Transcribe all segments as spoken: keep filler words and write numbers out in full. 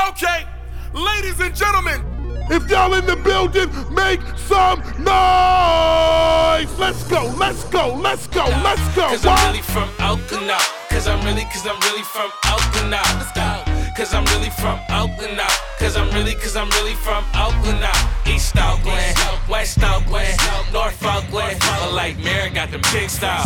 Okay, ladies and gentlemen, if y'all in the building, make some noise. Let's go, let's go, let's go, let's go. Cause I'm really from Oakland now. Cause I'm really, cause I'm really from Oakland now. Let's go. Cause I'm really from Oakland now. Cause I'm really, cause I'm really from Oakland now. East Oakland, West Oakland, North Oakland. But like Mary got them big styles.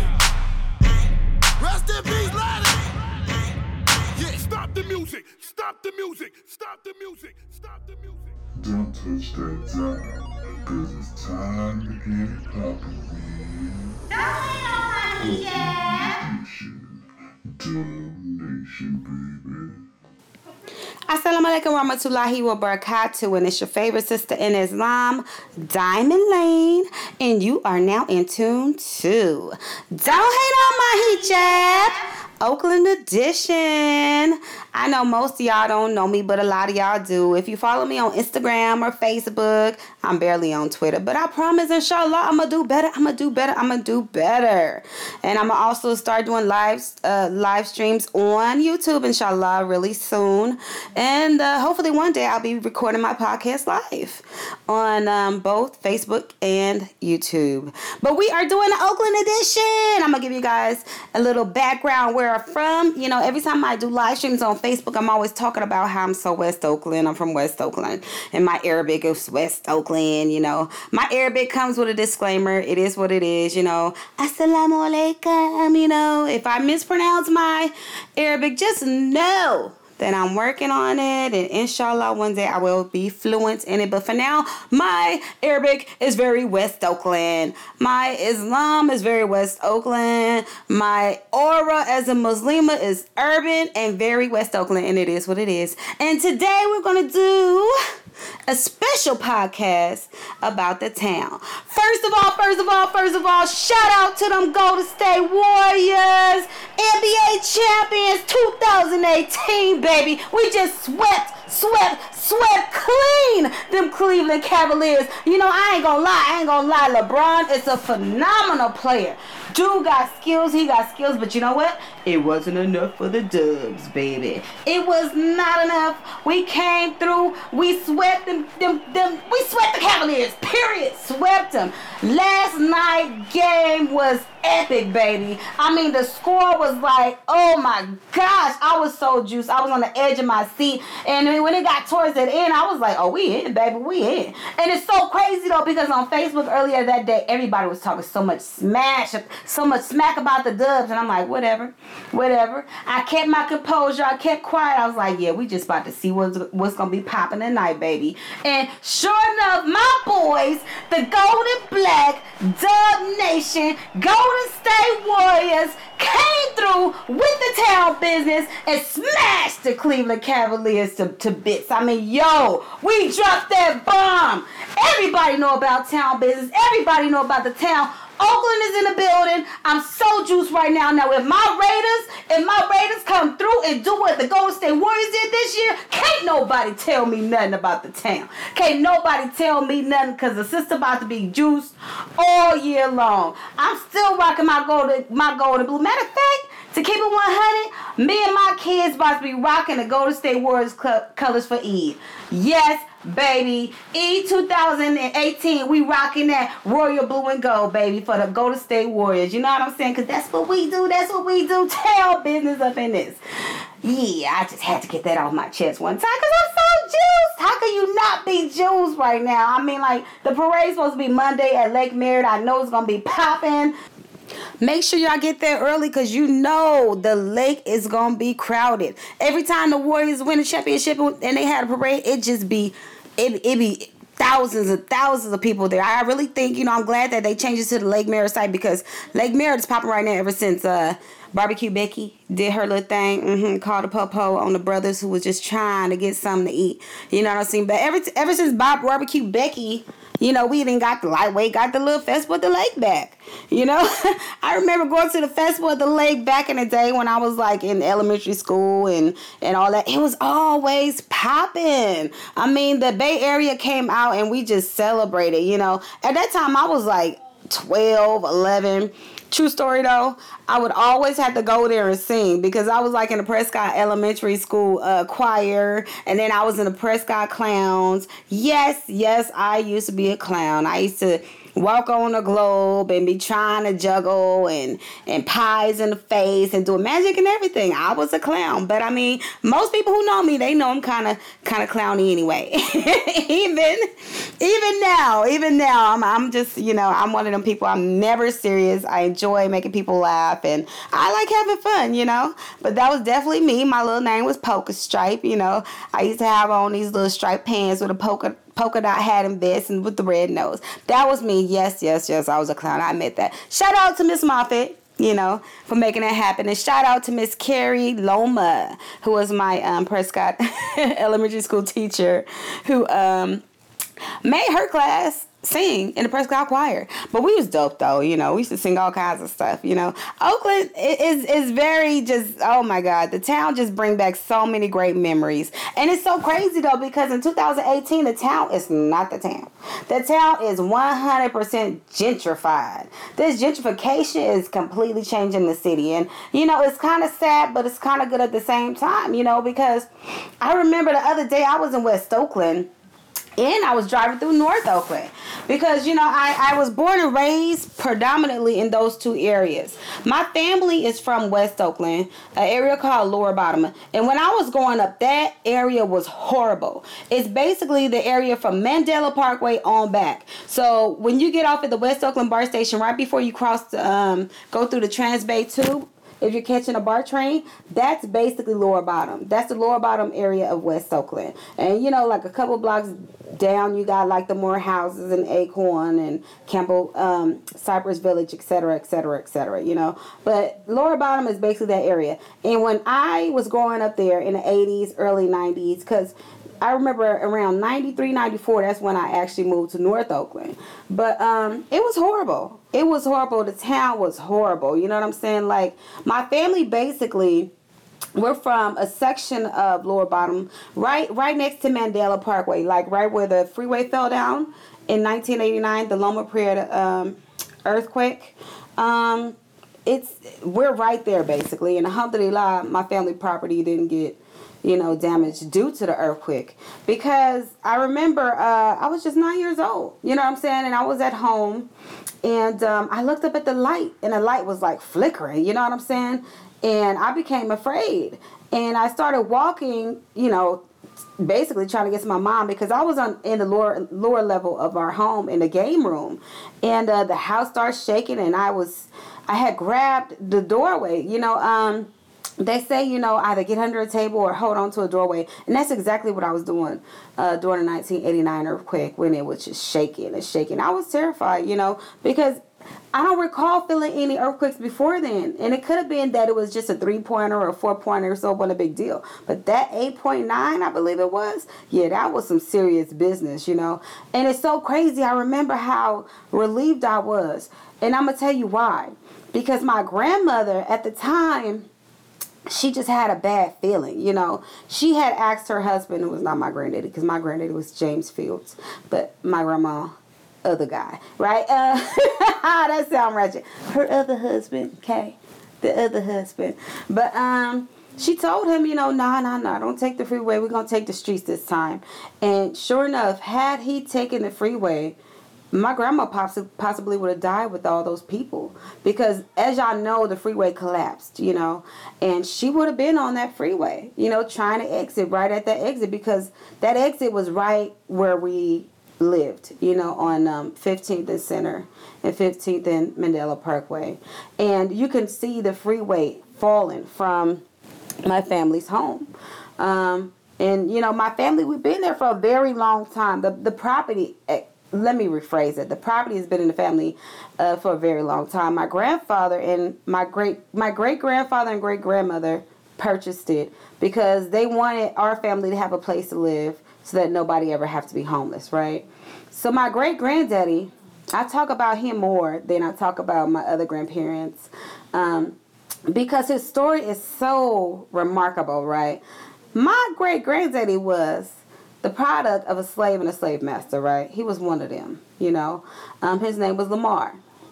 Rest in peace, ladies. Yeah, stop the music, stop the music, stop the music, stop the music. Don't touch that dial, cause it's time to get it poppin'. Donation, baby. Assalamu alaikum warahmatullahi wabarakatuh, and it's your favorite sister in Islam, Diamond Lane, and you are now in tune to Don't Hate on My Hijab, Oakland edition. I know most of y'all don't know me, but a lot of y'all do. If you follow me on Instagram or Facebook, I'm barely on Twitter, but I promise, inshallah, I'm going to do better. I'm going to do better. I'm going to do better. And I'm going to also start doing live, uh, live streams on YouTube, inshallah, really soon. And uh, hopefully one day I'll be recording my podcast live on um, both Facebook and YouTube. But we are doing the Oakland edition. I'm going to give you guys a little background where I'm from. You know, every time I do live streams on Facebook, I'm always talking about how I'm so West Oakland. I'm from West Oakland. And my Arabic is West Oakland, you know. My Arabic comes with a disclaimer. It is what it is, you know. Assalamu alaikum, you know. If I mispronounce my Arabic, just know that I'm working on it, and inshallah one day I will be fluent in it. But for now, my Arabic is very West Oakland. My Islam is very West Oakland. My aura as a Muslima is urban and very West Oakland, and it is what it is. And today we're going to do a special podcast about the town. First of all, first of all, first of all, shout out to them Golden State Warriors, N B A champions two thousand eighteen, baby. We just swept, swept, swept clean them Cleveland Cavaliers. You know, I ain't gonna lie, I ain't gonna lie. LeBron is a phenomenal player. Dude got skills, he got skills, but you know what? It wasn't enough for the Dubs, baby. It was not enough. We came through, we swept them, them, them, we swept the Cavaliers, period. Swept them. Last night game was epic, baby. I mean, the score was like, oh my gosh, I was so juiced. I was on the edge of my seat, and when it got towards the end, I was like, oh, we in, baby, we in. And it's so crazy, though, because on Facebook earlier that day, everybody was talking so much smash, so much smack about the Dubs, and I'm like, whatever, whatever. I kept my composure. I kept quiet. I was like, yeah, we just about to see what's, what's going to be popping tonight, baby. And sure enough, my boys, the Golden Black Dub Nation, Golden State Warriors, came through with the town business and smashed the Cleveland Cavaliers to, to bits. I mean, yo, we dropped that bomb. Everybody know about town business. Everybody know about the town. Oakland is in the building. I'm so juiced right now. Now, if my Raiders, if my Raiders come through and do what the Golden State Warriors did this year, can't nobody tell me nothing about the town. Can't nobody tell me nothing, because the sister about to be juiced all year long. I'm still rocking my golden, my golden blue. Matter of fact, to keep it one hundred, me and my kids about to be rocking the Golden State Warriors cl- colors for Eid. Yes, baby. Eid two thousand eighteen, we rocking that royal blue and gold, baby, for the Golden State Warriors. You know what I'm saying? Because that's what we do. That's what we do. Tell business up in this. Yeah, I just had to get that off my chest one time because I'm so juiced. How can you not be juiced right now? I mean, like, the parade's supposed to be Monday at Lake Merritt. I know it's going to be popping. Make sure y'all get there early, because you know the lake is going to be crowded. Every time the Warriors win a championship and they had a parade, it just be, it, it be thousands and thousands of people there. I really think, you know, I'm glad that they changed it to the Lake Merritt site, because Lake Merritt is popping right now ever since uh, Barbecue Becky did her little thing, mm-hmm, called a po-po on the brothers who was just trying to get something to eat. You know what I'm saying? But ever, ever since Bob Barbecue Becky, you know, we even got the lightweight, got the little festival at the lake back. You know, I remember going to the festival at the lake back in the day when I was like in elementary school and, and all that. It was always popping. I mean, the Bay Area came out and we just celebrated, you know. At that time, I was like twelve, eleven. True story though, I would always have to go there and sing because I was like in the Prescott Elementary School uh, choir, and then I was in the Prescott Clowns. Yes, yes, I used to be a clown. I used to walk on the globe and be trying to juggle and, and pies in the face and doing magic and everything. I was a clown. But I mean, most people who know me, they know I'm kind of kind of clowny anyway. even even now, even now, I'm I'm just, you know, I'm one of them people. I'm never serious. I enjoy making people laugh and I like having fun, you know. But that was definitely me. My little name was Polka Stripe, you know. I used to have on these little striped pants with a polka polka dot hat and vest and with the red nose. That was me. Yes, yes, yes. I was a clown. I admit that. Shout out to Miss Moffitt, you know, for making that happen. And shout out to Miss Carrie Loma, who was my um, Prescott elementary school teacher, who um, made her class sing in the Prescott choir. But we was dope though, you know. We used to sing all kinds of stuff, you know. Oakland is is very just, oh my God, the town just bring back so many great memories. And it's so crazy though, because in two thousand eighteen, the town is not the town. The town is one hundred percent gentrified. This gentrification is completely changing the city. And, you know, it's kind of sad, but it's kind of good at the same time, you know, because I remember the other day I was in West Oakland, and I was driving through North Oakland because, you know, I, I was born and raised predominantly in those two areas. My family is from West Oakland, an area called Lower Bottom. And when I was growing up, that area was horrible. It's basically the area from Mandela Parkway on back. So when you get off at the West Oakland BART station, right before you cross, the, um, go through the Transbay Tube, if you're catching a BART train, that's basically Lower Bottom. That's the Lower Bottom area of West Oakland. And, you know, like a couple blocks down, you got like the more houses in Acorn and Campbell, um, Cypress Village, et cetera, et cetera, et cetera, you know. But Lower Bottom is basically that area. And when I was growing up there in the eighties, early nineties, because I remember around ninety-three, ninety-four, that's when I actually moved to North Oakland. But um, it was horrible. It was horrible. The town was horrible. You know what I'm saying? Like, my family basically, we're from a section of Lower Bottom, right right next to Mandela Parkway, like right where the freeway fell down in nineteen eighty-nine, the Loma Prieta um, earthquake. Um, it's we're right there, basically. And alhamdulillah, my family property didn't get, you know, damage due to the earthquake. Because I remember uh, I was just nine years old, you know what I'm saying? And I was at home and um, I looked up at the light and the light was like flickering, you know what I'm saying? And I became afraid. And I started walking, you know, basically trying to get to my mom because I was on in the lower lower level of our home in the game room. And uh, the house started shaking and I was, I had grabbed the doorway, you know, um, they say, you know, either get under a table or hold on to a doorway. And that's exactly what I was doing uh, during the nineteen eighty-nine earthquake when it was just shaking and shaking. I was terrified, you know, because I don't recall feeling any earthquakes before then. And it could have been that it was just a three-pointer or a four-pointer, so it wasn't a big deal. But that eight point nine, I believe it was, yeah, that was some serious business, you know. And it's so crazy. I remember how relieved I was. And I'm going to tell you why. Because my grandmother at the time, she just had a bad feeling, you know. She had asked her husband, who was not my granddaddy, because my granddaddy was James Fields, but my grandma, other guy, right? Uh, that sound ratchet. Her other husband, okay, the other husband. But um, she told him, you know, nah, nah, nah, don't take the freeway. We're going to take the streets this time. And sure enough, had he taken the freeway, my grandma possi- possibly would have died with all those people because, as y'all know, the freeway collapsed, you know, and she would have been on that freeway, you know, trying to exit right at that exit because that exit was right where we lived, you know, on um, fifteenth and Center and fifteenth and Mandela Parkway. And you can see the freeway falling from my family's home. Um, and, you know, my family, we've been there for a very long time. The, the property... Let me rephrase it. The property has been in the family uh, for a very long time. My grandfather and my great my great grandfather and great grandmother purchased it because they wanted our family to have a place to live so that nobody ever have to be homeless, right? So my great granddaddy, I talk about him more than I talk about my other grandparents um, because his story is so remarkable, right? My great granddaddy was the product of a slave and a slave master, right? He was one of them, you know. Um, his name was Lamar.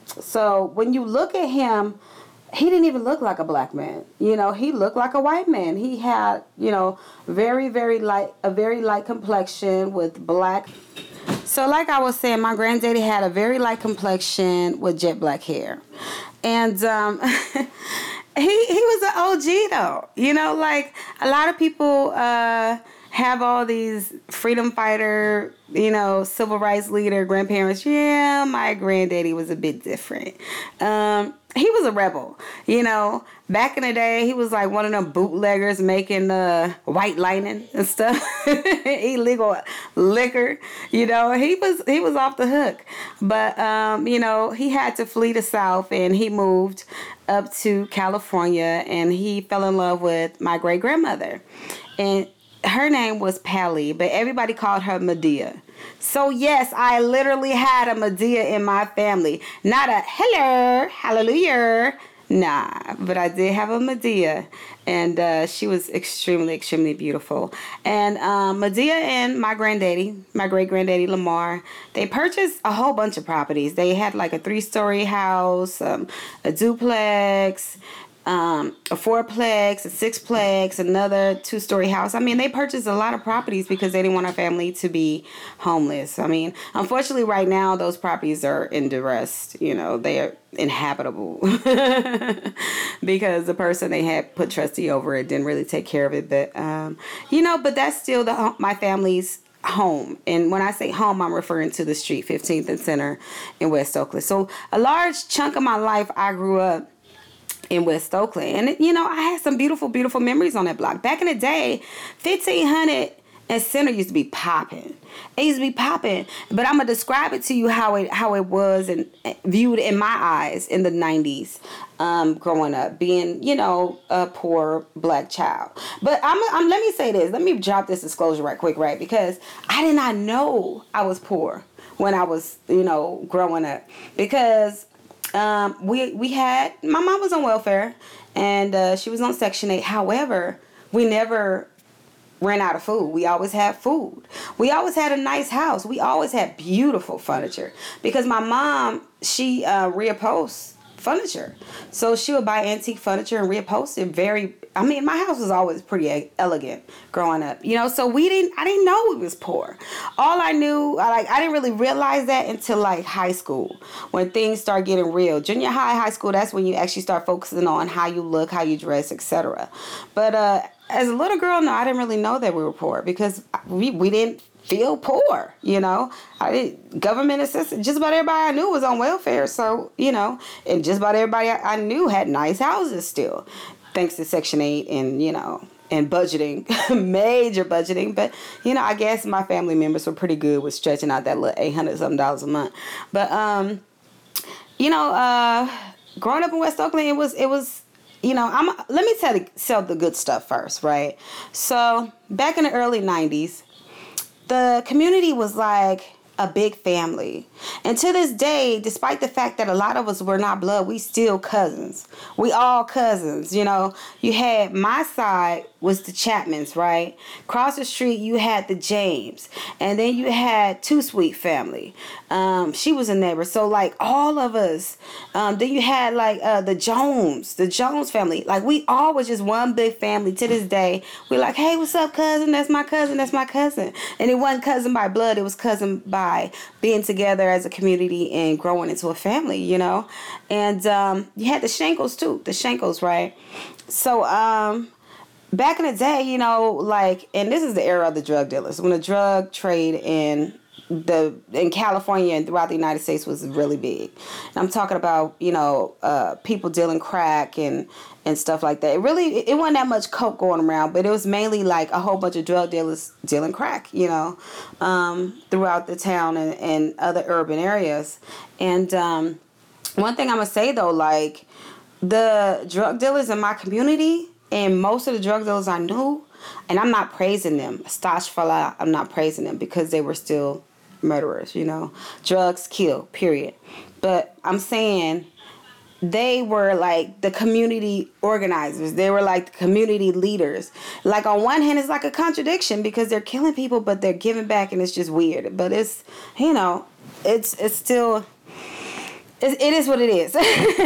so when you look at him, he didn't even look like a black man. You know, he looked like a white man. He had, you know, very, very light, a very light complexion with black. So like I was saying, my granddaddy had a very light complexion with jet black hair. And um, he he was an O G though. You know, like a lot of people uh, have all these freedom fighter, you know, civil rights leader grandparents. Yeah, my granddaddy was a bit different. Um, he was a rebel, you know. Back in the day, he was like one of them bootleggers making uh, white lightning and stuff, illegal liquor. You know, he was he was off the hook. But um, you know, he had to flee the South, and he moved up to California, and he fell in love with my great grandmother, and her name was Pally, but everybody called her Medea. So yes, I literally had a Medea in my family. Not a hello, hallelujah. Nah, but I did have a Medea, and uh, she was extremely, extremely beautiful. And um, Medea and my granddaddy, my great-granddaddy Lamar, they purchased a whole bunch of properties. They had like a three-story house, um, a duplex, Um, a fourplex, a sixplex, another two-story house. I mean, they purchased a lot of properties because they didn't want our family to be homeless. I mean, unfortunately, right now, those properties are in duress. You know, they are inhabitable because the person they had put trustee over it didn't really take care of it. But, um, you know, but that's still the my family's home. And when I say home, I'm referring to the street, fifteenth and Center in West Oakland. So a large chunk of my life, I grew up in West Oakland. And, you know, I had some beautiful, beautiful memories on that block. Back in the day, fifteen hundred and Center used to be popping. It used to be popping. But I'm going to describe it to you how it how it was and viewed in my eyes in the nineties um, growing up, being, you know, a poor black child. But I'm, I'm let me say this. Let me drop this disclosure right quick, right? Because I did not know I was poor when I was, you know, growing up. Because Um, we we had, my mom was on welfare, and uh, she was on Section eight. However, we never ran out of food. We always had food. We always had a nice house. We always had beautiful furniture. Because my mom, she uh, reupholsts furniture. So she would buy antique furniture and reupholst it very, I mean, my house was always pretty elegant growing up, you know, so we didn't, I didn't know we was poor. All I knew, I like, I didn't really realize that until like high school, when things start getting real. Junior high, high school, that's when you actually start focusing on how you look, how you dress, et cetera. But uh, as a little girl, no, I didn't really know that we were poor because we, we didn't feel poor, you know. I did government assistance. Just about everybody I knew was on welfare, so, you know, and just about everybody I knew had nice houses still, thanks to Section eight and, you know, and budgeting, major budgeting. But, you know, I guess my family members were pretty good with stretching out that little eight hundred something dollars a month. But, um, you know, uh, growing up in West Oakland, it was, it was, you know, I'm, let me tell, tell the good stuff first, right? So back in the early nineties, the community was like a big family. And to this day, despite the fact that a lot of us were not blood, we still cousins. We all cousins, you know. You had my side was the Chapmans, right? Across the street, you had the James. And then you had Two Sweet family. Um, she was a neighbor. So, like, all of us. Um, then you had, like, uh, the Jones, the Jones family. Like, we all was just one big family to this day. We're like, hey, what's up, cousin? That's my cousin. That's my cousin. And it wasn't cousin by blood. It was cousin by being together as a community and growing into a family, you know. And um, you had the Shankles, too. The Shankles, right? So, um... back in the day, you know, like, and this is the era of the drug dealers, when the drug trade in the in California and throughout the United States was really big. And I'm talking about, you know, uh, people dealing crack and and stuff like that. It really, it wasn't that much coke going around, but it was mainly like a whole bunch of drug dealers dealing crack, you know, um, throughout the town and, and other urban areas. And um, one thing I'm gonna say though, like, the drug dealers in my community, and most of the drug dealers I knew, and I'm not praising them, Astagfirullah, I'm not praising them because they were still murderers, you know. Drugs kill, period. But I'm saying they were like the community organizers. They were like the community leaders. Like on one hand, it's like a contradiction because they're killing people, but they're giving back and it's just weird. But it's, you know, it's it's still... It, it is what it is.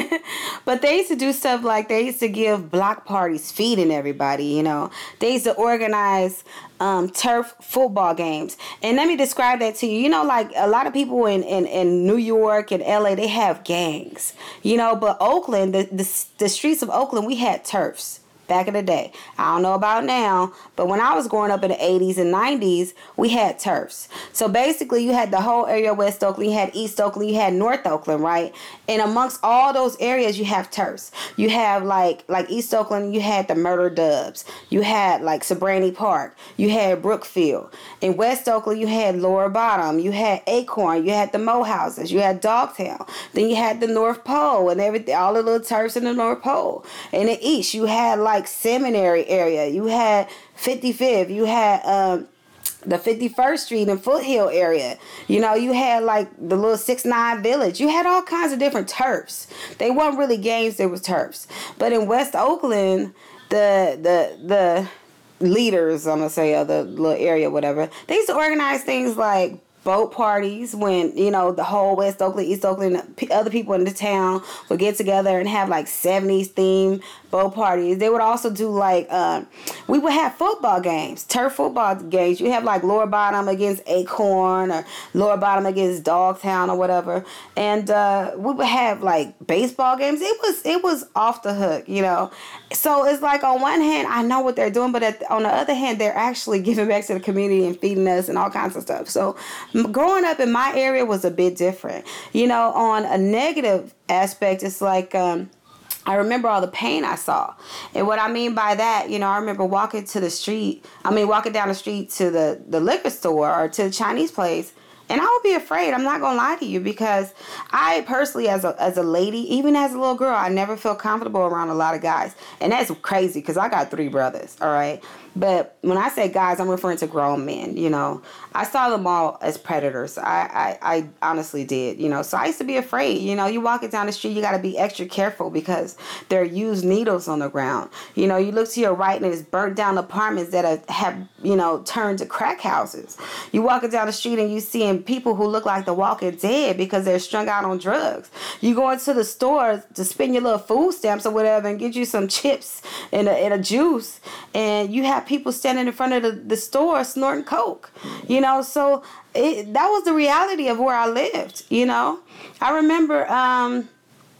But they used to do stuff like they used to give block parties, feeding everybody, you know. They used to organize um, turf football games. And let me describe that to you. You know, like a lot of people in, in, in New York and L A, they have gangs, you know. But Oakland, the, the, the streets of Oakland, we had turfs. Back in the day. I don't know about now, but when I was growing up in the eighties and nineties, we had turfs. So basically, you had the whole area of West Oakland, you had East Oakland, you had North Oakland, right? And amongst all those areas, you have turfs. You have like like East Oakland, you had the Murder Dubs. You had like Sabrani Park. You had Brookfield. In West Oakland, you had Lower Bottom. You had Acorn. You had the Mo Houses. You had Dogtown. Then you had the North Pole and everything, all the little turfs in the North Pole. In the East, you had like Seminary area. You had fifty-fifth. You had um, the fifty-first Street and Foothill area. You know, you had like the little six nine Village. You had all kinds of different turfs. They weren't really games, they was turfs. But in West Oakland, the the the leaders, I'm gonna say, of the little area, whatever, they used to organize things like boat parties when, you know, the whole West Oakland, East Oakland, other people in the town would get together and have like seventies themed boat parties. They would also do like, uh, we would have football games, turf football games. You have like Lower Bottom against Acorn or Lower Bottom against Dogtown or whatever. And uh, we would have like baseball games. It was it was off the hook, you know. So it's like on one hand, I know what they're doing, but at, on the other hand, they're actually giving back to the community and feeding us and all kinds of stuff. So growing up in my area was a bit different. You know, on a negative aspect, it's like, um, I remember all the pain I saw. And what I mean by that, you know, I remember walking to the street, I mean, walking down the street to the, the liquor store or to the Chinese place, and I would be afraid. I'm not going to lie to you, because I personally, as a as a lady, even as a little girl, I never felt comfortable around a lot of guys. And that's crazy, because I got three brothers, all right? But when I say guys, I'm referring to grown men, you know. I saw them all as predators. I, I, I honestly did, you know. So I used to be afraid. You know, you walking down the street, you got to be extra careful because there are used needles on the ground. You know, you look to your right and it's burnt down apartments that are, have, you know, turned to crack houses. You walking down the street and you seeing people who look like the Walking Dead because they're strung out on drugs. You go into the store to spend your little food stamps or whatever and get you some chips and a, and a juice, and you have people standing in front of the, the store snorting coke, you know. So it, that was the reality of where I lived, you know. I remember, um,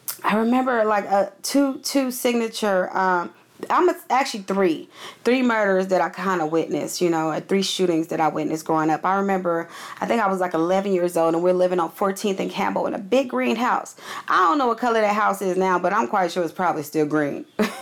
I remember like a two two signature. Um, I'm a, actually three, three murders that I kind of witnessed, you know, three shootings that I witnessed growing up. I remember, I think I was like eleven years old, and we're living on fourteenth and Campbell in a big green house. I don't know what color that house is now, but I'm quite sure it's probably still green.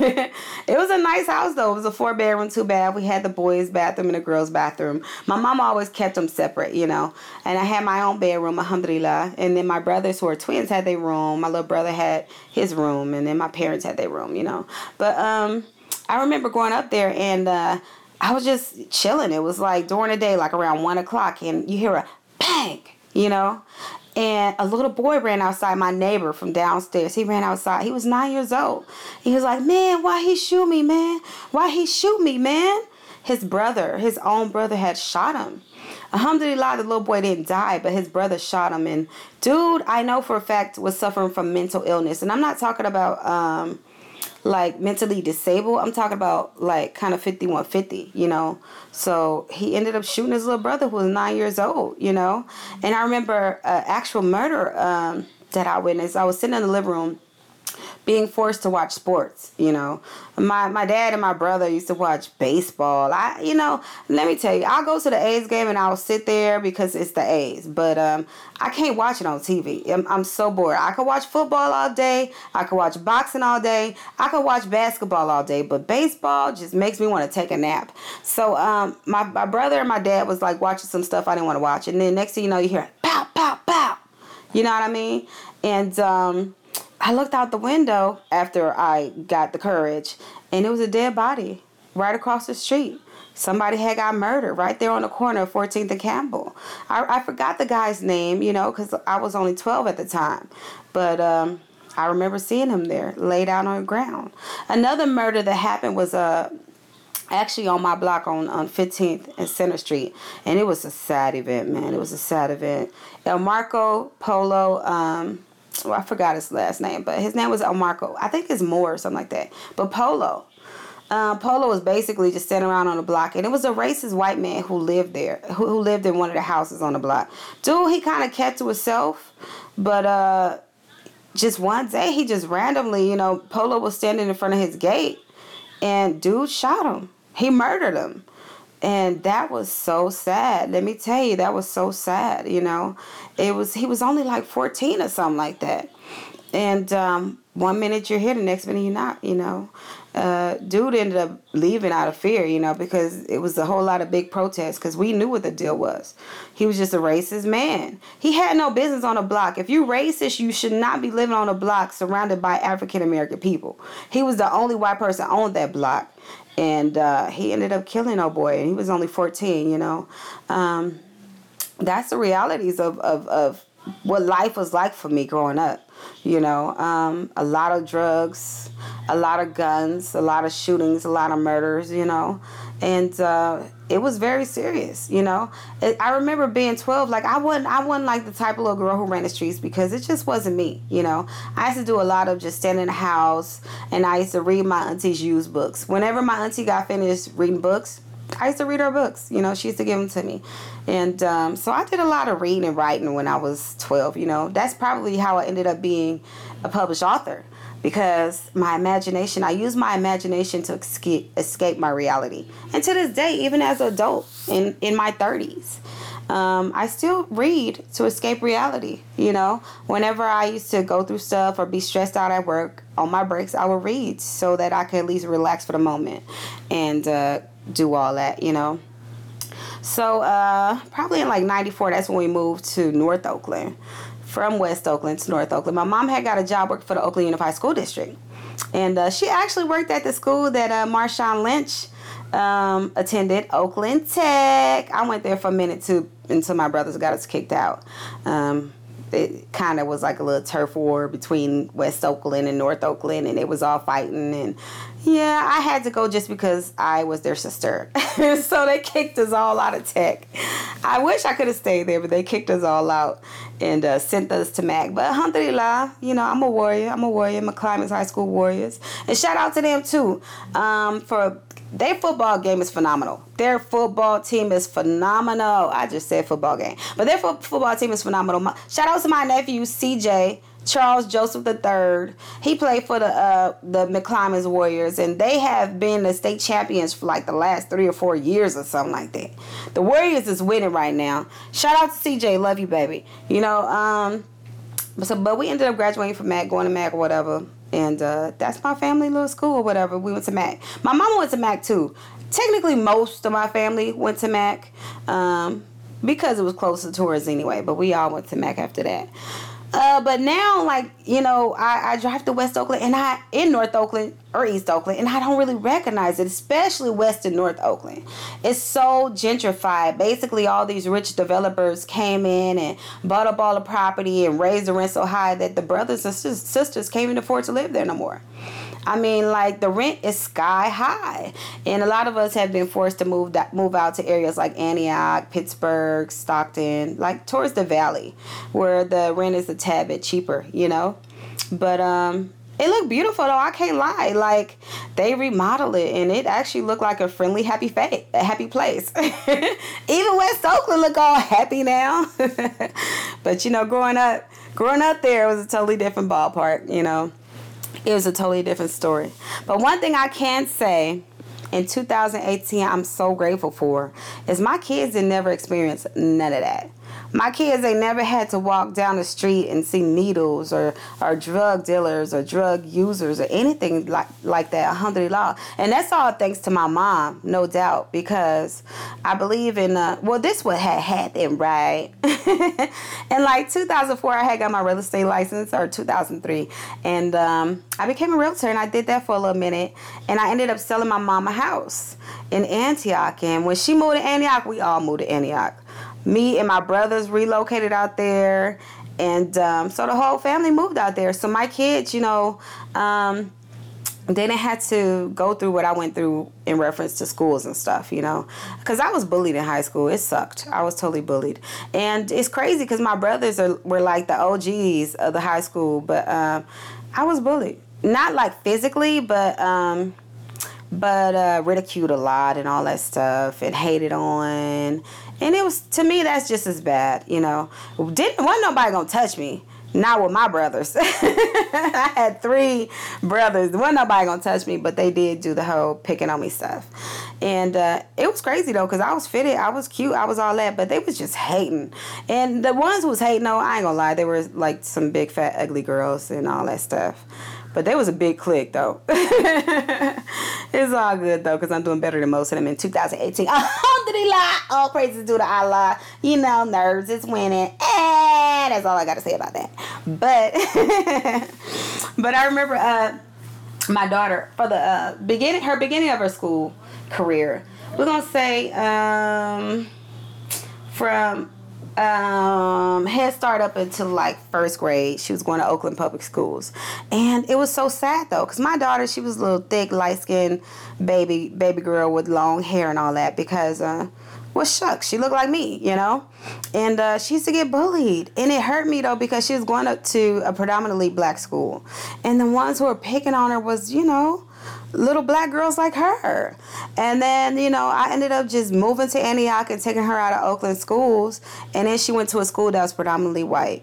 It was a nice house though. It was a four bedroom, two bath. We had the boys' bathroom and the girls' bathroom. My mom always kept them separate, you know, and I had my own bedroom, alhamdulillah. And then my brothers, who are twins, had their room. My little brother had his room, and then my parents had their room, you know. But um, I remember growing up there, and uh, I was just chilling. It was like during the day, like around one o'clock, and you hear a bang, you know. And a little boy ran outside, my neighbor from downstairs. He ran outside. He was nine years old. He was like, man, why he shoot me, man? Why he shoot me, man? His brother, his own brother, had shot him. Alhamdulillah, the little boy didn't die, but his brother shot him. And dude, I know for a fact, was suffering from mental illness. And I'm not talking about um, like mentally disabled. I'm talking about like kind of fifty-one fifty, you know. So he ended up shooting his little brother who was nine years old, you know. And I remember an actual murder um, that I witnessed. I was sitting in the living room being forced to watch sports, you know. My my dad and my brother used to watch baseball. I, you know, let me tell you, I'll go to the A's game and I'll sit there because it's the A's. But um, I can't watch it on T V. I'm, I'm so bored. I could watch football all day. I could watch boxing all day. I could watch basketball all day. But baseball just makes me want to take a nap. So um, my, my brother and my dad was like watching some stuff I didn't want to watch. And then next thing you know, you hear pow, pow, pow. You know what I mean? And um, I looked out the window after I got the courage, and it was a dead body right across the street. Somebody had got murdered right there on the corner of fourteenth and Campbell. I, I forgot the guy's name, you know, because I was only twelve at the time. But um, I remember seeing him there, laid out on the ground. Another murder that happened was uh, actually on my block on, on fifteenth and Center Street. And it was a sad event, man. It was a sad event. El Marco Polo... Um, well, I forgot his last name, but his name was Omarco. I think it's Moore or something like that. But Polo. Uh, Polo was basically just standing around on the block, and it was a racist white man who lived there, who, who lived in one of the houses on the block. Dude, he kind of kept to himself, but uh, just one day, he just randomly, you know, Polo was standing in front of his gate, and dude shot him. He murdered him. And that was so sad. Let me tell you, that was so sad, you know. It was, he was only like fourteen or something like that. And um, one minute you're here, the next minute you're not, you know. Uh, dude ended up leaving out of fear, you know, because it was a whole lot of big protests because we knew what the deal was. He was just a racist man. He had no business on a block. If you're racist, you should not be living on a block surrounded by African-American people. He was the only white person on that block. And uh, he ended up killing old boy, and he was only fourteen, you know. Um, that's the realities of, of, of what life was like for me growing up. You know, um, a lot of drugs, a lot of guns, a lot of shootings, a lot of murders, you know. And uh, it was very serious, you know. It, I remember being twelve, like I wasn't, I wasn't like the type of little girl who ran the streets because it just wasn't me, you know. I used to do a lot of just standing in the house, and I used to read my auntie's used books. Whenever my auntie got finished reading books, I used to read her books, you know. She used to give them to me. And um, so I did a lot of reading and writing when I was twelve, you know. That's probably how I ended up being a published author, because my imagination, I use my imagination to escape, escape my reality. And to this day, even as an adult in, in my thirties, um, I still read to escape reality, you know. Whenever I used to go through stuff or be stressed out at work, on my breaks, I would read so that I could at least relax for the moment and uh, do all that, you know. So uh, probably in like ninety-four, that's when we moved to North Oakland. From West Oakland to North Oakland. My mom had got a job working for the Oakland Unified School District. And uh, she actually worked at the school that uh, Marshawn Lynch um, attended, Oakland Tech. I went there for a minute too until my brothers got us kicked out. Um, it kind of was like a little turf war between West Oakland and North Oakland, and it was all fighting. And yeah, I had to go just because I was their sister. So they kicked us all out of Tech. I wish I could have stayed there, but they kicked us all out and uh, sent us to Mac. But alhamdulillah, you know, I'm a warrior. I'm a warrior. I'm a Climax High School Warriors. And shout out to them, too, um, for their football game is phenomenal. Their football team is phenomenal. I just said football game. But their fo- football team is phenomenal. My, shout out to my nephew, C J, Charles Joseph the third. He played for the uh, the McClymonds Warriors, and they have been the state champions for like the last three or four years or something like that. The Warriors is winning right now. Shout out to C J. Love you, baby. You know, um, so, but we ended up graduating from Mac, going to Mac or whatever. And uh, that's my family little school or whatever. We went to Mac. My mama went to Mac too. Technically, most of my family went to Mac um, because it was closer to us anyway. But we all went to Mac after that. Uh, but now, like, you know, I, I drive to West Oakland and I, in North Oakland or East Oakland, and I don't really recognize it, especially West and North Oakland. It's so gentrified. Basically, all these rich developers came in and bought up all the property and raised the rent so high that the brothers and sisters can't even afford to live there no more. I mean, like, the rent is sky high. And a lot of us have been forced to move that, move out to areas like Antioch, Pittsburgh, Stockton, like towards the valley, where the rent is a tad bit cheaper, you know? But um, it looked beautiful, though. I can't lie. Like, they remodeled it, and it actually looked like a friendly, happy fa- a happy place. Even West Oakland look all happy now. But, you know, growing up, growing up there was a totally different ballpark, you know? It was a totally different story. But one thing I can say in two thousand eighteen I'm so grateful for is my kids did never experience none of that. My kids, they never had to walk down the street and see needles or, or drug dealers or drug users or anything like, like that, alhamdulillah. And that's all thanks to my mom, no doubt, because I believe in, uh, well, this what had happened, right? In like two thousand four, I had got my real estate license, or two thousand three, and um, I became a realtor, and I did that for a little minute, and I ended up selling my mom a house in Antioch, and when she moved to Antioch, we all moved to Antioch. Me and my brothers relocated out there, and um, so the whole family moved out there. So my kids, you know, um, they didn't have to go through what I went through in reference to schools and stuff, you know, because I was bullied in high school. It sucked. I was totally bullied. And it's crazy because my brothers are, were like the O Gs of the high school, but um, I was bullied. Not like physically, but um, but uh, ridiculed a lot and all that stuff and hated on. And it was, to me, that's just as bad, you know. Didn't, wasn't nobody gonna touch me. Not with my brothers. I had three brothers. Wasn't nobody gonna touch me, but they did do the whole picking on me stuff. And uh, it was crazy though, because I was fitted, I was cute, I was all that, but they was just hating. And the ones who was hating, though, I ain't gonna lie, they were like some big, fat, ugly girls and all that stuff. But there was a big clique, though. It's all good, though, because I'm doing better than most of them in two thousand eighteen. Alhamdulillah. All praises due to Allah. You know, nerves is winning. And that's all I got to say about that. But, but I remember uh, my daughter, for the uh, beginning, her beginning of her school career, we're going to say um, from... Um, Head Start up until like first grade, she was going to Oakland Public Schools, and it was so sad though, because my daughter, she was a little thick, light skinned baby baby girl with long hair and all that. Because uh, well, shucks, she looked like me, you know, and uh, she used to get bullied, and it hurt me though, because she was going up to a predominantly black school, and the ones who were picking on her was, you know, little black girls like her. And then, you know, I ended up just moving to Antioch and taking her out of Oakland schools. And then she went to a school that was predominantly white.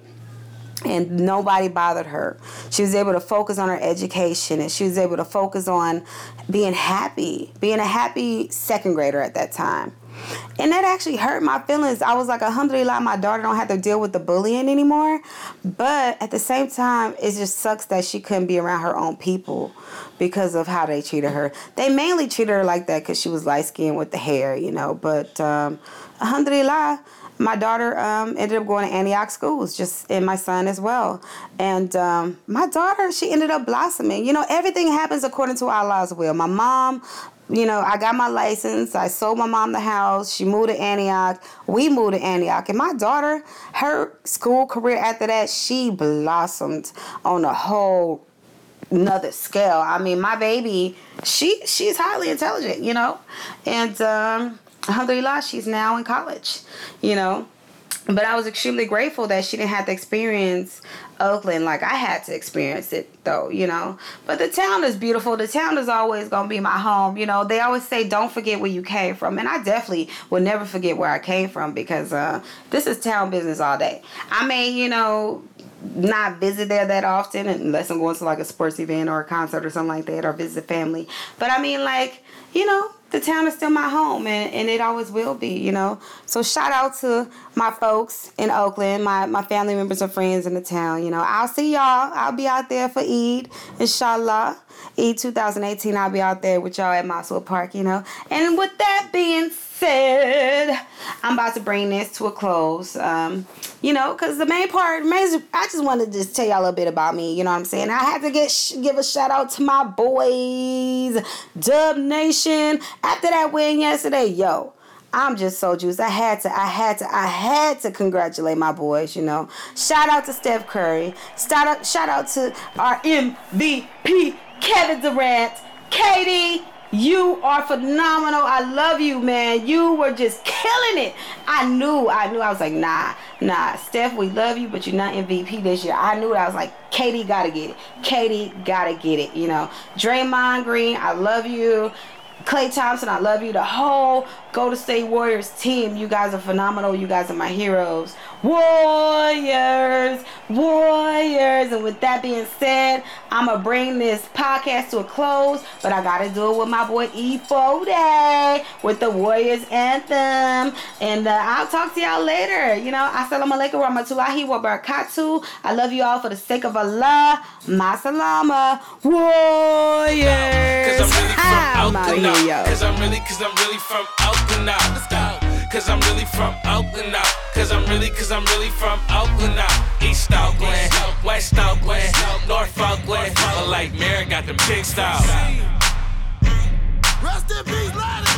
And nobody bothered her. She was able to focus on her education, and she was able to focus on being happy, being a happy second grader at that time. And that actually hurt my feelings. I was like, alhamdulillah, my daughter don't have to deal with the bullying anymore. But at the same time, it just sucks that she couldn't be around her own people because of how they treated her. They mainly treated her like that because she was light-skinned with the hair, you know. But um, alhamdulillah, my daughter um, ended up going to Antioch schools, just and my son as well. And um, my daughter, she ended up blossoming. You know, everything happens according to Allah's will. My mom, you know, I got my license. I sold my mom the house. She moved to Antioch. We moved to Antioch. And my daughter, her school career after that, she blossomed on a whole another scale. I mean, my baby, she she's highly intelligent, you know. And um, alhamdulillah, she's now in college, you know. But I was extremely grateful that she didn't have to experience Oakland like I had to experience it, though, you know. But the town is beautiful. The town is always going to be my home. You know, they always say, don't forget where you came from. And I definitely will never forget where I came from, because uh, this is town business all day. I may, you know, not visit there that often unless I'm going to like a sports event or a concert or something like that, or visit family. But I mean, like, you know, the town is still my home, and, and it always will be, you know. So shout out to my folks in Oakland, my, my family members and friends in the town, you know. I'll see y'all. I'll be out there for Eid, inshallah. Eid two thousand eighteen, I'll be out there with y'all at Mosswood Park, you know. And with that being said, I'm about to bring this to a close. Um, you know, because the main part, main, I just wanted to just tell y'all a little bit about me, you know what I'm saying? I had to get give a shout out to my boys, Dub Nation. After that win yesterday, yo, I'm just so juiced. I had to, I had to, I had to congratulate my boys, you know. Shout out to Steph Curry. Shout out, shout out to our M V P, Kevin Durant. Katie, you are phenomenal. I love you, man. You were just killing it. I knew, I knew. I was like, nah, nah. Steph, we love you, but you're not M V P this year. I knew it. I was like, Katie gotta get it. Katie gotta get it, you know. Draymond Green, I love you. Klay Thompson, I love you. The whole Golden State Warriors team, you guys are phenomenal. You guys are my heroes. Warriors, Warriors. And with that being said, I'm going to bring this podcast to a close, but I got to do it with my boy E forty with the Warriors anthem. And uh, I'll talk to y'all later. You know, assalamu alaikum wa rahmatullahi wa barakatuh. I love you all for the sake of Allah. Ma salama. Warriors. I'm out here, yo. Cause I'm really, cause I'm really from Oakland now. Let's go. Cause I'm really from Oakland now. Cause I'm really, cause I'm really from Oakland now. East Oakland, West Oakland, North Oakland. But like Mary got them big styles. Rest in peace, ladies.